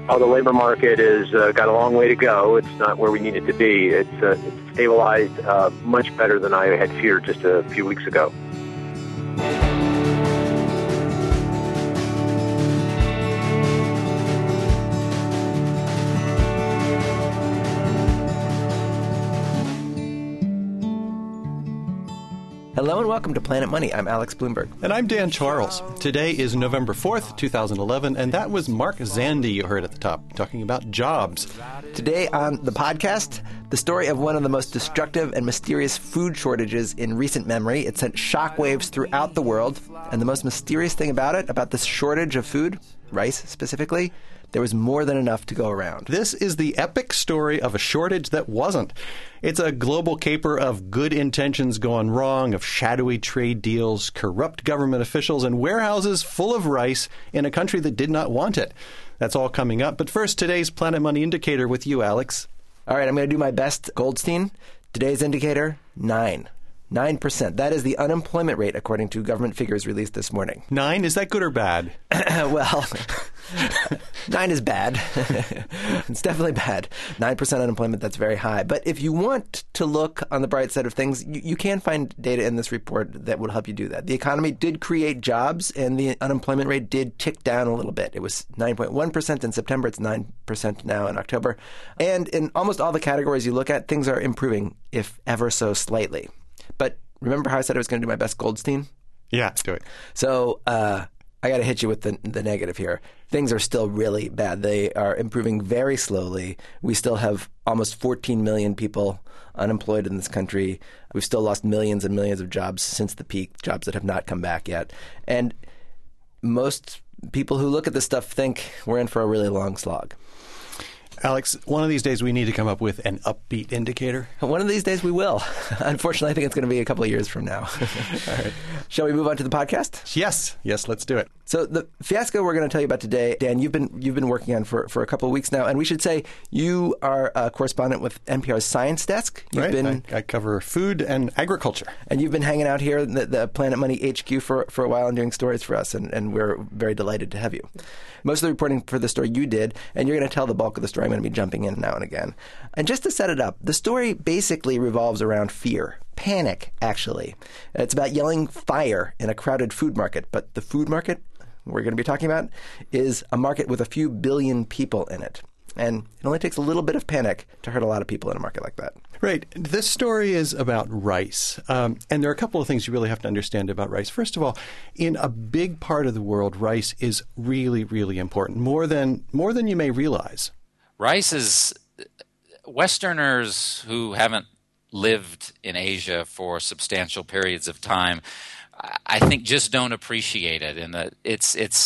the labor market is got a long way to go. It's not where we need it to be. It's stabilized much better than I had feared just a few weeks ago. Hello and welcome to Planet Money. I'm Alex Bloomberg. And I'm Dan Charles. Today is November 4th, 2011, and that was Mark Zandi you heard at the top, talking about jobs. Today on the podcast, the story of one of the most destructive and mysterious food shortages in recent memory. It sent shockwaves throughout the world. And the most mysterious thing about it, about this shortage of food, rice specifically, there was more than enough to go around. This is the epic story of a shortage that wasn't. It's a global caper of good intentions gone wrong, of shadowy trade deals, corrupt government officials, and warehouses full of rice in a country that did not want it. That's all coming up. But first, today's Planet Money Indicator with you, Alex. All right, I'm going to do my best, Goldstein. Today's indicator, 9%. That is the unemployment rate, according to government figures released this morning. 9? Is that good or bad? Well, 9 is bad. It's definitely bad. 9% unemployment, that's very high. But if you want to look on the bright side of things, you can find data in this report that will help you do that. The economy did create jobs, and the unemployment rate did tick down a little bit. It was 9.1% in September. It's 9% now in October. And in almost all the categories you look at, things are improving, if ever so slightly. But remember how I said I was going to do my best, Goldstein? Yeah, do it. So I got to hit you with the negative here. Things are still really bad. They are improving very slowly. We still have almost 14 million people unemployed in this country. We've still lost millions and millions of jobs since the peak, jobs that have not come back yet. And most people who look at this stuff think we're in for a really long slog. Alex, one of these days we need to come up with an upbeat indicator. One of these days we will. Unfortunately, I think it's going to be a couple of years from now. All right. Shall we move on to the podcast? Yes, let's do it. So the fiasco we're going to tell you about today, Dan, you've been working on for a couple of weeks now, and we should say you are a correspondent with NPR's Science Desk. I cover food and agriculture. And you've been hanging out here at the Planet Money HQ for a while and doing stories for us, and we're very delighted to have you. Most of the reporting for the story you did, and you're going to tell the bulk of the story. I'm going to be jumping in now and again. And just to set it up, the story basically revolves around fear. Panic, actually. It's about yelling fire in a crowded food market. But the food market we're going to be talking about is a market with a few billion people in it. And it only takes a little bit of panic to hurt a lot of people in a market like that. Right. This story is about rice. And there are a couple of things you really have to understand about rice. First of all, in a big part of the world, rice is really, really important, more than you may realize. Rice is Westerners who haven't lived in Asia for substantial periods of time, I think just don't appreciate it. And it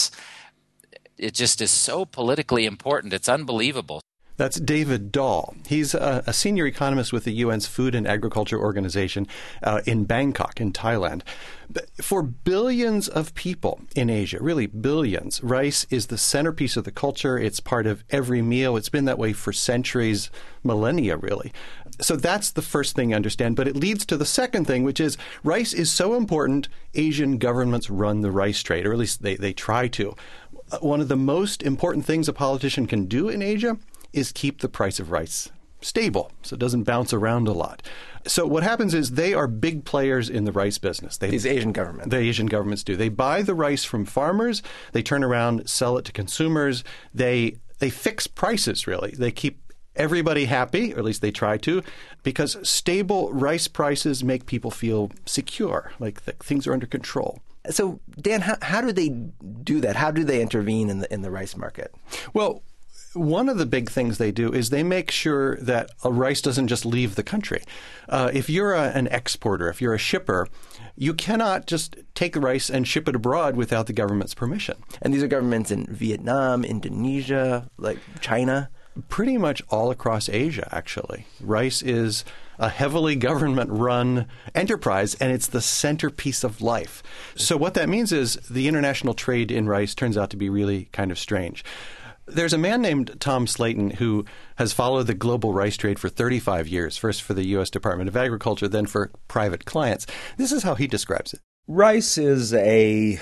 just is so politically important. It's unbelievable. That's David Dahl. He's a senior economist with the UN's Food and Agriculture Organization in Bangkok, in Thailand. For billions of people in Asia, really billions, rice is the centerpiece of the culture. It's part of every meal. It's been that way for centuries, millennia, really. So that's the first thing you understand. But it leads to the second thing, which is rice is so important, Asian governments run the rice trade, or at least they try to. One of the most important things a politician can do in Asia is keep the price of rice stable so it doesn't bounce around a lot. So what happens is they are big players in the rice business. These Asian governments. The Asian governments do. They buy the rice from farmers. They turn around, sell it to consumers. They fix prices, really. They keep everybody happy, or at least they try to, because stable rice prices make people feel secure, like things are under control. So, Dan, how do they do that? How do they intervene in the rice market? Well, one of the big things they do is they make sure that rice doesn't just leave the country. If you're an exporter, if you're a shipper, you cannot just take the rice and ship it abroad without the government's permission. And these are governments in Vietnam, Indonesia, like China? Pretty much all across Asia, actually. Rice is a heavily government-run enterprise, and it's the centerpiece of life. So what that means is the international trade in rice turns out to be really kind of strange. There's a man named Tom Slayton who has followed the global rice trade for 35 years, first for the U.S. Department of Agriculture, then for private clients. This is how he describes it. Rice is a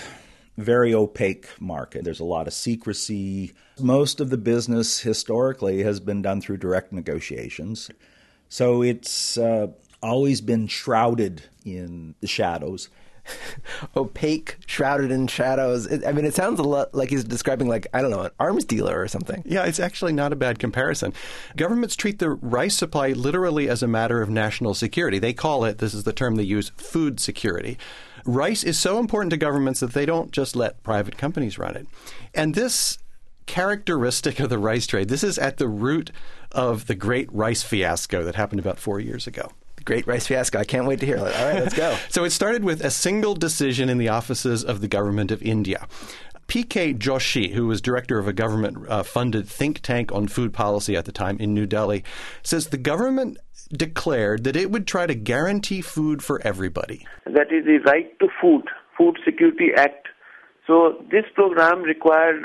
very opaque market. There's a lot of secrecy. Most of the business historically has been done through direct negotiations. So it's always been shrouded in the shadows. Opaque, shrouded in shadows. It sounds a lot like he's describing, like, I don't know, an arms dealer or something. Yeah, it's actually not a bad comparison. Governments treat the rice supply literally as a matter of national security. They call it, this is the term they use, food security. Rice is so important to governments that they don't just let private companies run it. And this characteristic of the rice trade, this is at the root of the great rice fiasco that happened about 4 years ago. Great rice fiasco. I can't wait to hear it. All right, let's go. So it started with a single decision in the offices of the government of India. P.K. Joshi, who was director of a government-funded think tank on food policy at the time in New Delhi, says the government declared that it would try to guarantee food for everybody. That is the Right to Food Security Act. So this program required,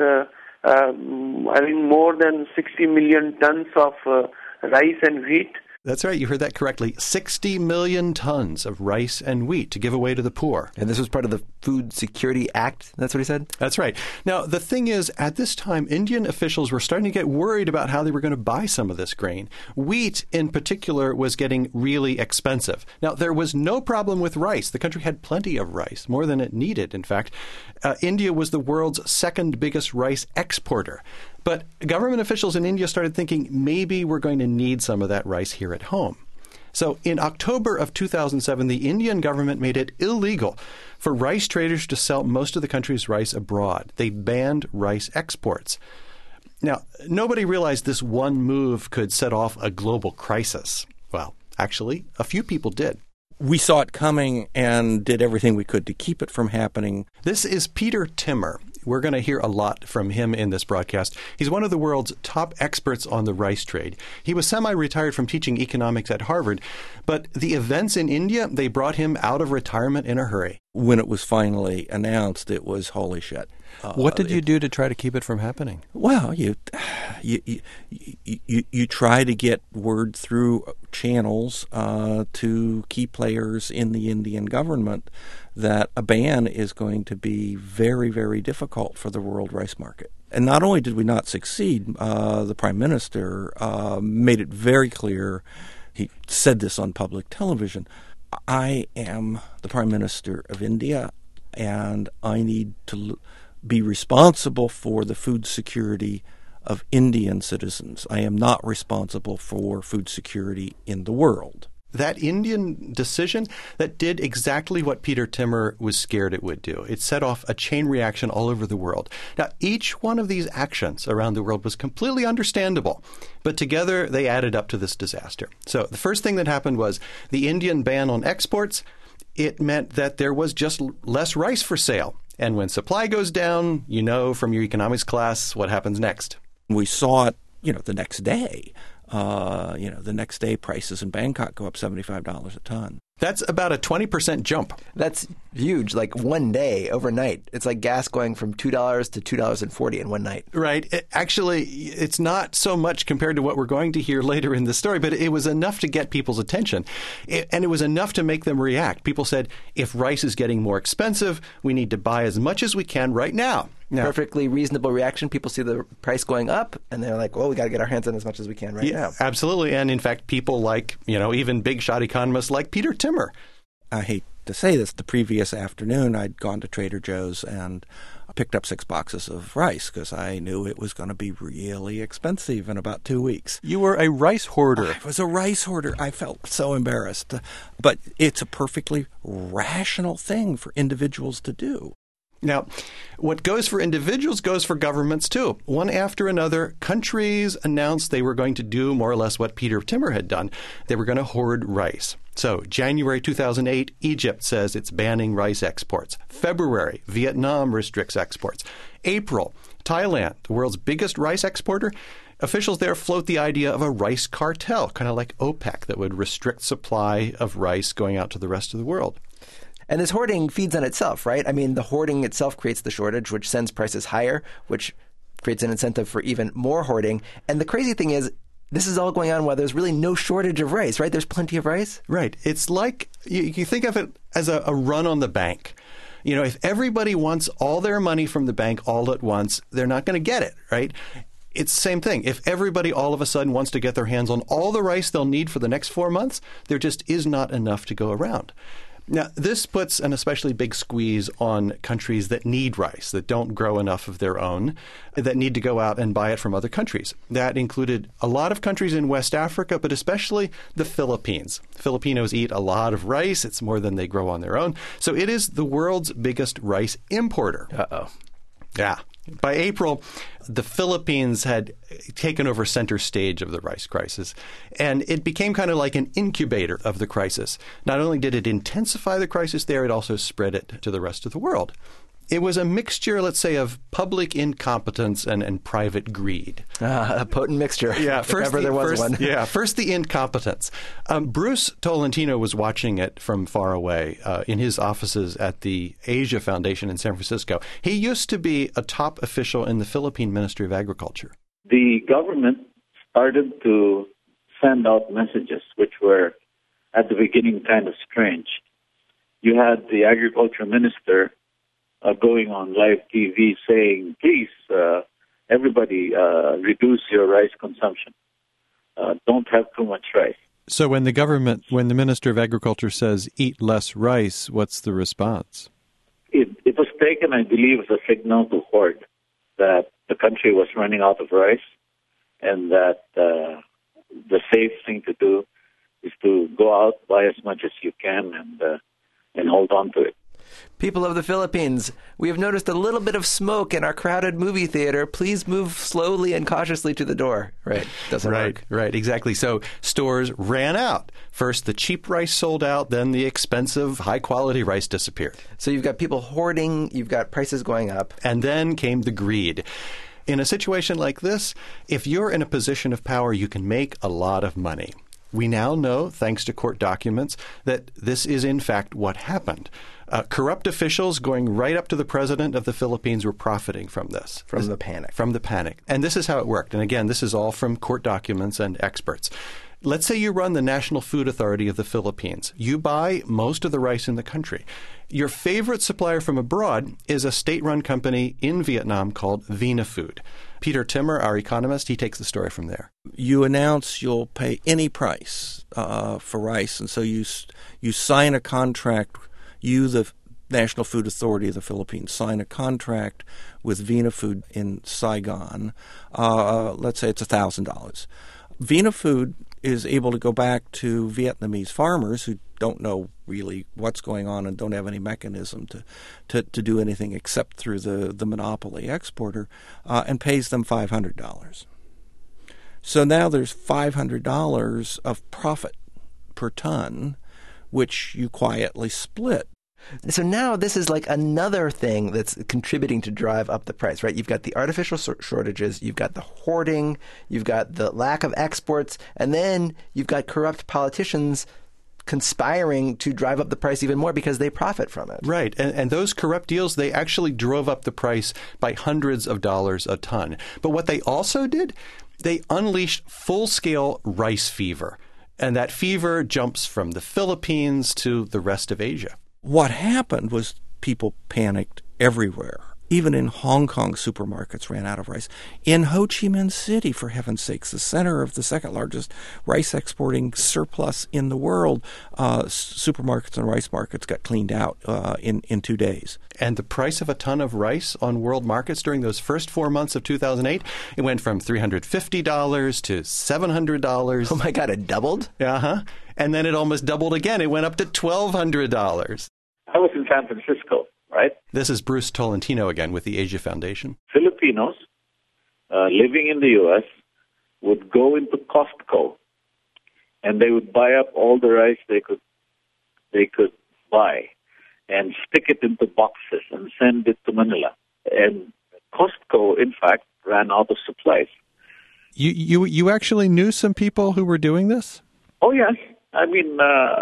more than 60 million tons of rice and wheat. That's right. You heard that correctly. 60 million tons of rice and wheat to give away to the poor. And this was part of the Food Security Act? That's what he said? That's right. Now, the thing is, at this time, Indian officials were starting to get worried about how they were going to buy some of this grain. Wheat, in particular, was getting really expensive. Now, there was no problem with rice. The country had plenty of rice, more than it needed, in fact. India was the world's second biggest rice exporter. But government officials in India started thinking maybe we're going to need some of that rice here at home. So in October of 2007, the Indian government made it illegal for rice traders to sell most of the country's rice abroad. They banned rice exports. Now, nobody realized this one move could set off a global crisis. Well, actually, a few people did. We saw it coming and did everything we could to keep it from happening. This is Peter Timmer. We're going to hear a lot from him in this broadcast. He's one of the world's top experts on the rice trade. He was semi-retired from teaching economics at Harvard, but the events in India, they brought him out of retirement in a hurry. When it was finally announced, it was holy shit. What did you do to try to keep it from happening? Well, you try to get word through channels to key players in the Indian government that a ban is going to be very, very difficult for the world rice market. And not only did we not succeed, the Prime Minister made it very clear, he said this on public television, I am the Prime Minister of India and I need to be responsible for the food security of Indian citizens. I am not responsible for food security in the world. That Indian decision, that did exactly what Peter Timmer was scared it would do. It set off a chain reaction all over the world. Now, each one of these actions around the world was completely understandable, but together they added up to this disaster. So the first thing that happened was the Indian ban on exports. It meant that there was just less rice for sale. And when supply goes down, you know from your economics class what happens next. We saw it, the next day. The next day prices in Bangkok go up $75 a ton. That's about a 20% jump. That's huge, like one day, overnight. It's like gas going from $2 to $2.40 in one night. Right. It's not so much compared to what we're going to hear later in the story, but it was enough to get people's attention. And it was enough to make them react. People said, if rice is getting more expensive, we need to buy as much as we can right now. Perfectly reasonable reaction. People see the price going up, and they're like, well, we got to get our hands on as much as we can now. Absolutely. And in fact, people like, even big shot economists like Peter Timmer. I hate to say this, the previous afternoon I'd gone to Trader Joe's and picked up 6 boxes of rice because I knew it was going to be really expensive in about 2 weeks. You were a rice hoarder. I was a rice hoarder. I felt so embarrassed. But it's a perfectly rational thing for individuals to do. Now, what goes for individuals goes for governments, too. One after another, countries announced they were going to do more or less what Peter Timmer had done. They were going to hoard rice. So, January 2008, Egypt says it's banning rice exports. February, Vietnam restricts exports. April, Thailand, the world's biggest rice exporter, officials there float the idea of a rice cartel, kind of like OPEC, that would restrict supply of rice going out to the rest of the world. And this hoarding feeds on itself, right? I mean, the hoarding itself creates the shortage, which sends prices higher, which creates an incentive for even more hoarding. And the crazy thing is, this is all going on while there's really no shortage of rice, right? There's plenty of rice. Right. It's like, you think of it as a run on the bank. If everybody wants all their money from the bank all at once, they're not going to get it, right? It's the same thing. If everybody all of a sudden wants to get their hands on all the rice they'll need for the next 4 months, there just is not enough to go around. Now, this puts an especially big squeeze on countries that need rice, that don't grow enough of their own, that need to go out and buy it from other countries. That included a lot of countries in West Africa, but especially the Philippines. Filipinos eat a lot of rice. It's more than they grow on their own. So it is the world's biggest rice importer. Uh-oh. Yeah. By April, the Philippines had taken over center stage of the rice crisis, and it became kind of like an incubator of the crisis. Not only did it intensify the crisis there, it also spread it to the rest of the world. It was a mixture, let's say, of public incompetence and private greed. A potent mixture. Yeah, if ever there was one. Yeah, first the incompetence. Bruce Tolentino was watching it from far away in his offices at the Asia Foundation in San Francisco. He used to be a top official in the Philippine Ministry of Agriculture. The government started to send out messages which were, at the beginning, kind of strange. You had the agriculture minister going on live TV saying, please, everybody, reduce your rice consumption. Don't have too much rice. So when the Minister of Agriculture says eat less rice, what's the response? It was taken, I believe, as a signal to hoard that the country was running out of rice and that the safe thing to do is to go out, buy as much as you can, and hold on to it. People of the Philippines, we have noticed a little bit of smoke in our crowded movie theater. Please move slowly and cautiously to the door. Right. Doesn't work. Right, exactly. So stores ran out. First, the cheap rice sold out, then the expensive, high-quality rice disappeared. So you've got people hoarding, you've got prices going up. And then came the greed. In a situation like this, if you're in a position of power, you can make a lot of money. We now know, thanks to court documents, that this is in fact what happened. Corrupt officials going right up to the president of the Philippines were profiting from this. From the panic. From the panic. And this is how it worked. And again, this is all from court documents and experts. Let's say you run the National Food Authority of the Philippines. You buy most of the rice in the country. Your favorite supplier from abroad is a state-run company in Vietnam called Vinafood. Peter Timmer, our economist, he takes the story from there. You announce you'll pay any price for rice, and so you sign a contract. You, the National Food Authority of the Philippines, sign a contract with Vinafood in Saigon. Let's say it's $1,000. Vinafood is able to go back to Vietnamese farmers who don't know really what's going on and don't have any mechanism to do anything except through the monopoly exporter, and pays them $500. So now there's $500 of profit per ton, which you quietly split. So now this is like another thing that's contributing to drive up the price, right? You've got the artificial shortages, you've got the hoarding, you've got the lack of exports, and then you've got corrupt politicians conspiring to drive up the price even more because they profit from it. Right. And those corrupt deals, they actually drove up the price by hundreds of dollars a ton. But what they also did, they unleashed full-scale rice fever. And that fever jumps from the Philippines to the rest of Asia. What happened was people panicked everywhere. Even in Hong Kong, supermarkets ran out of rice. In Ho Chi Minh City, for heaven's sakes, the center of the second largest rice exporting surplus in the world, supermarkets and rice markets got cleaned out in 2 days. And the price of a ton of rice on world markets during those first 4 months of 2008, it went from $350 to $700. Oh my God, it doubled? Uh-huh. And then it almost doubled again. It went up to $1,200. I was in San Francisco, right? This is Bruce Tolentino again with the Asia Foundation. Filipinos living in the U.S. would go into Costco and they would buy up all the rice they could buy and stick it into boxes and send it to Manila. And Costco, in fact, ran out of supplies. You actually knew some people who were doing this? Oh yes, I mean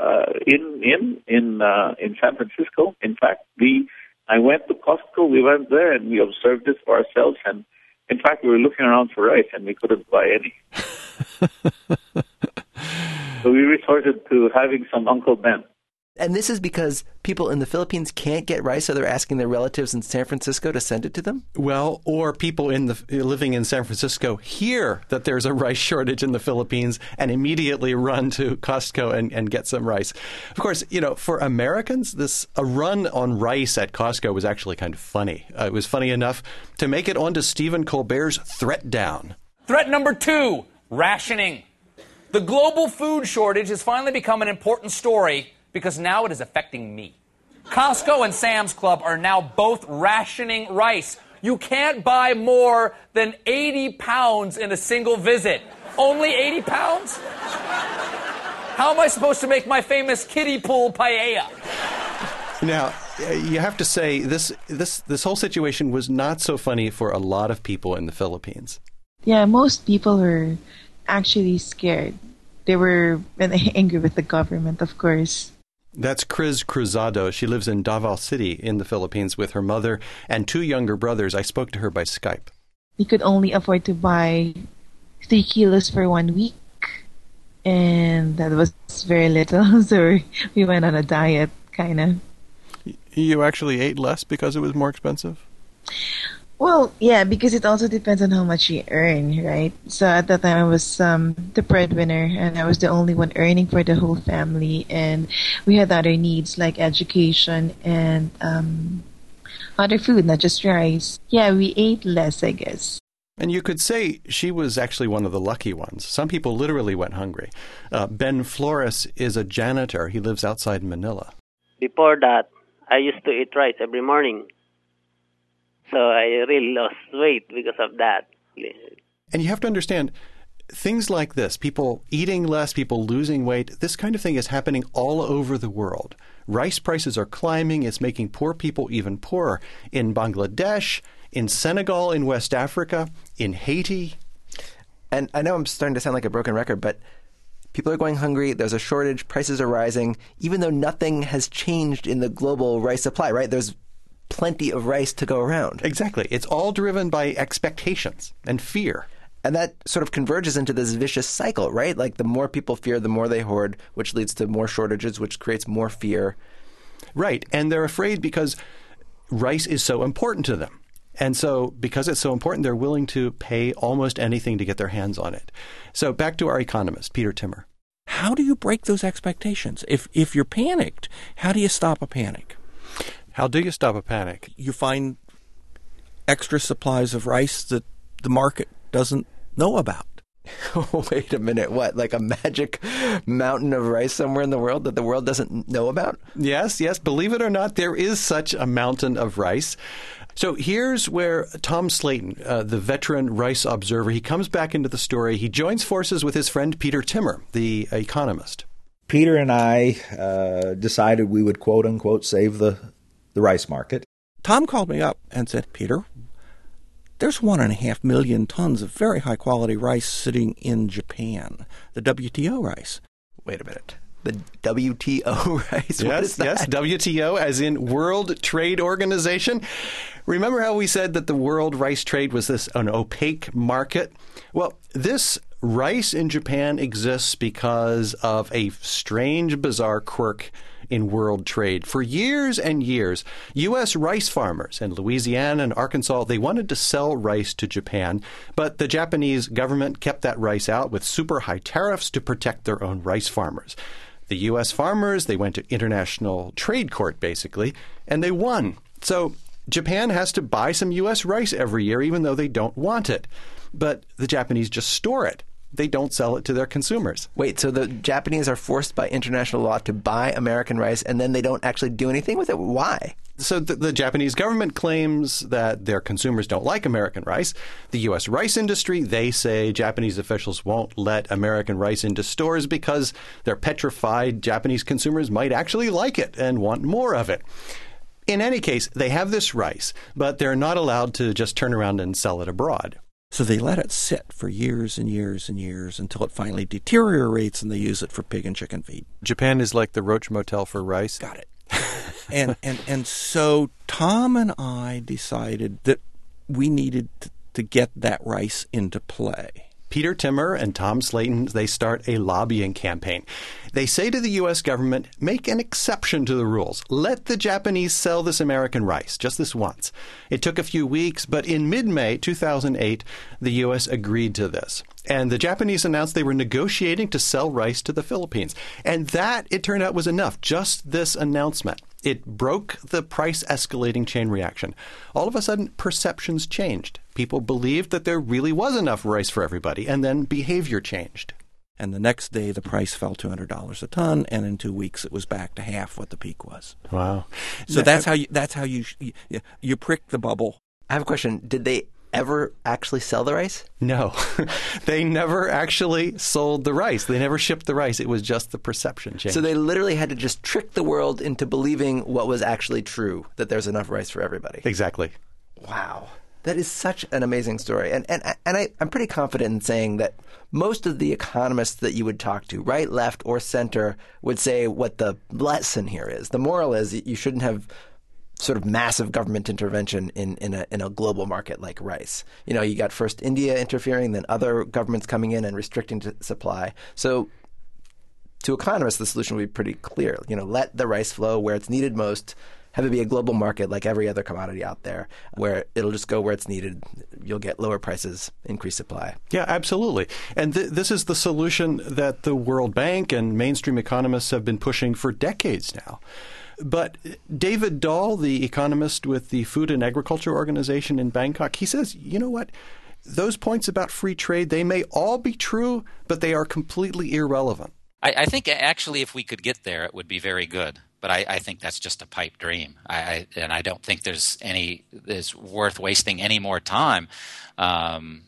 in San Francisco. In fact, I went to Costco. We went there and we observed this for ourselves. And in fact, we were looking around for rice and we couldn't buy any. So we resorted to having some Uncle Ben. And this is because people in the Philippines can't get rice, so they're asking their relatives in San Francisco to send it to them? Well, or people living in San Francisco hear that there's a rice shortage in the Philippines and immediately run to Costco and get some rice. Of course, for Americans, a run on rice at Costco was actually kind of funny. It was funny enough to make it onto Stephen Colbert's Threat Down. Threat number 2, rationing. The global food shortage has finally become an important story because now it is affecting me. Costco and Sam's Club are now both rationing rice. You can't buy more than 80 pounds in a single visit. Only 80 pounds? How am I supposed to make my famous kiddie pool paella? Now, you have to say this whole situation was not so funny for a lot of people in the Philippines. Yeah, most people were actually scared. They were angry with the government, of course. That's Chris Cruzado. She lives in Davao City in the Philippines with her mother and 2 younger brothers. I spoke to her by Skype. We could only afford to buy 3 kilos for 1 week. And that was very little. So we went on a diet, kind of. You actually ate less because it was more expensive? Well, yeah, because it also depends on how much you earn, right? So at that time, I was the breadwinner, and I was the only one earning for the whole family. And we had other needs like education and other food, not just rice. Yeah, we ate less, I guess. And you could say she was actually one of the lucky ones. Some people literally went hungry. Ben Flores is a janitor. He lives outside Manila. Before that, I used to eat rice every morning. So I really lost weight because of that. And you have to understand, things like this, people eating less, people losing weight, this kind of thing is happening all over the world. Rice prices are climbing. It's making poor people even poorer. In Bangladesh, in Senegal, in West Africa, in Haiti. And I know I'm starting to sound like a broken record, but people are going hungry. There's a shortage. Prices are rising, even though nothing has changed in the global rice supply, right? There's plenty of rice to go around. Exactly. It's all driven by expectations and fear. And that sort of converges into this vicious cycle, right? Like the more people fear, the more they hoard, which leads to more shortages, which creates more fear. Right. And they're afraid because rice is so important to them. And so because it's so important, they're willing to pay almost anything to get their hands on it. So back to our economist, Peter Timmer. How do you break those expectations? If you're panicked, how do you stop a panic? How do you stop a panic? You find extra supplies of rice that the market doesn't know about. Wait a minute. What? Like a magic mountain of rice somewhere in the world that the world doesn't know about? Yes. Believe it or not, there is such a mountain of rice. So here's where Tom Slayton, the veteran rice observer, he comes back into the story. He joins forces with his friend Peter Timmer, the economist. Peter and I decided we would, quote unquote, save the rice market. Tom called me up and said, Peter, there's 1.5 million tons of very high-quality rice sitting in Japan, the WTO rice. Wait a minute. The WTO rice? Yes, what is that? Yes, WTO as in World Trade Organization. Remember how we said that the world rice trade was an opaque market? Well, this rice in Japan exists because of a strange, bizarre quirk in world trade. For years and years, U.S. rice farmers in Louisiana and Arkansas, they wanted to sell rice to Japan, but the Japanese government kept that rice out with super high tariffs to protect their own rice farmers. The U.S. farmers, they went to international trade court, basically, and they won. So Japan has to buy some U.S. rice every year, even though they don't want it. But the Japanese just store it. They don't sell it to their consumers. Wait, so the Japanese are forced by international law to buy American rice, and then they don't actually do anything with it? Why? So the Japanese government claims that their consumers don't like American rice. The U.S. rice industry, they say Japanese officials won't let American rice into stores because they're petrified Japanese consumers might actually like it and want more of it. In any case, they have this rice, but they're not allowed to just turn around and sell it abroad. So they let it sit for years and years and years until it finally deteriorates and they use it for pig and chicken feed. Japan is like the Roach Motel for rice. Got it. And so Tom and I decided that we needed to get that rice into play. Peter Timmer and Tom Slayton, they start a lobbying campaign. They say to the U.S. government, make an exception to the rules. Let the Japanese sell this American rice, just this once. It took a few weeks, but in mid-May 2008, the U.S. agreed to this. And the Japanese announced they were negotiating to sell rice to the Philippines. And that, it turned out, was enough. Just this announcement. It broke the price escalating chain reaction. All of a sudden, perceptions changed. People believed that there really was enough rice for everybody, and then behavior changed. And the next day, the price fell $200 a ton, and in 2 weeks, it was back to half what the peak was. Wow! So that's how you prick the bubble. I have a question. Did they ever actually sell the rice? No, they never actually sold the rice. They never shipped the rice. It was just the perception change. So they literally had to just trick the world into believing what was actually true, that there's enough rice for everybody. Exactly. Wow. That is such an amazing story. And I'm pretty confident in saying that most of the economists that you would talk to, right, left, or center, would say what the lesson here is. The moral is you shouldn't have sort of massive government intervention in a global market like rice. You know, you got first India interfering, then other governments coming in and restricting supply. So to economists, the solution would be pretty clear. You know, let the rice flow where it's needed most. Have it be a global market like every other commodity out there, where it'll just go where it's needed. You'll get lower prices, increased supply. Yeah, absolutely. And this is the solution that the World Bank and mainstream economists have been pushing for decades now. But David Dahl, the economist with the Food and Agriculture Organization in Bangkok, he says, you know what? Those points about free trade, they may all be true, but they are completely irrelevant. I think actually if we could get there, it would be very good. But I think that's just a pipe dream. And I don't think there's worth wasting any more time on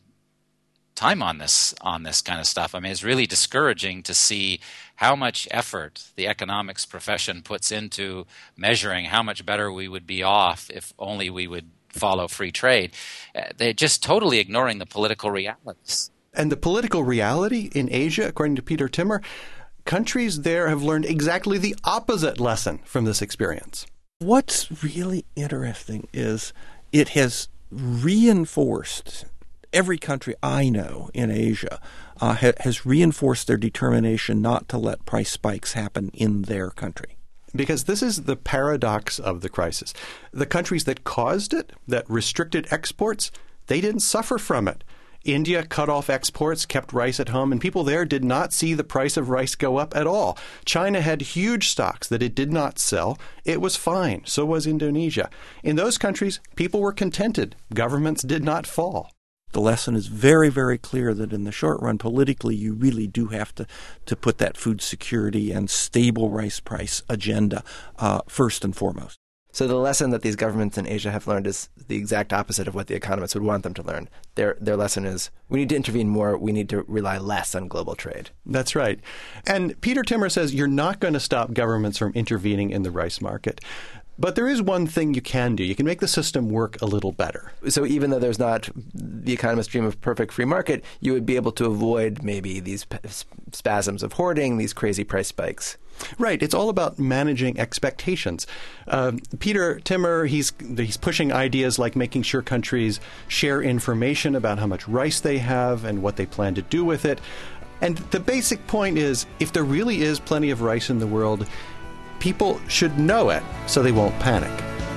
this kind of stuff. I mean, it's really discouraging to see how much effort the economics profession puts into measuring how much better we would be off if only we would follow free trade. They're just totally ignoring the political realities. And the political reality in Asia, according to Peter Timmer, countries there have learned exactly the opposite lesson from this experience. What's really interesting is it has reinforced, every country I know in Asia has reinforced their determination not to let price spikes happen in their country. Because this is the paradox of the crisis. The countries that caused it, that restricted exports, they didn't suffer from it. India cut off exports, kept rice at home, and people there did not see the price of rice go up at all. China had huge stocks that it did not sell. It was fine. So was Indonesia. In those countries, people were contented. Governments did not fall. The lesson is very, very clear that in the short run, politically, you really do have to put that food security and stable rice price agenda first and foremost. So the lesson that these governments in Asia have learned is the exact opposite of what the economists would want them to learn. Their lesson is we need to intervene more. We need to rely less on global trade. That's right. And Peter Timmer says you're not going to stop governments from intervening in the rice market. But there is one thing you can do. You can make the system work a little better. So even though there's not the economist's dream of perfect free market, you would be able to avoid maybe these spasms of hoarding, these crazy price spikes. Right. It's all about managing expectations. Peter Timmer, he's pushing ideas like making sure countries share information about how much rice they have and what they plan to do with it. And the basic point is, if there really is plenty of rice in the world, people should know it so they won't panic.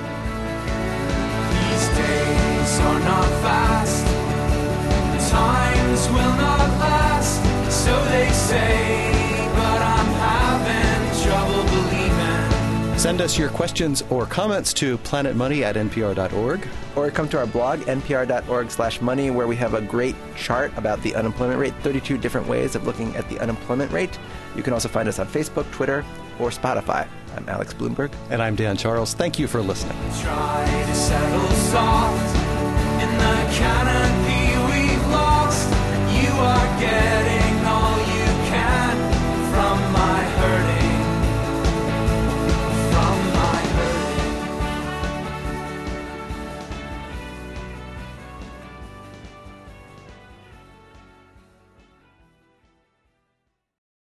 These days are not fast. The times will not last. So they say. Send us your questions or comments to planetmoney@npr.org. Or come to our blog, npr.org/money, where we have a great chart about the unemployment rate, 32 different ways of looking at the unemployment rate. You can also find us on Facebook, Twitter, or Spotify. I'm Alex Bloomberg. And I'm Dan Charles. Thank you for listening. Try to settle soft in the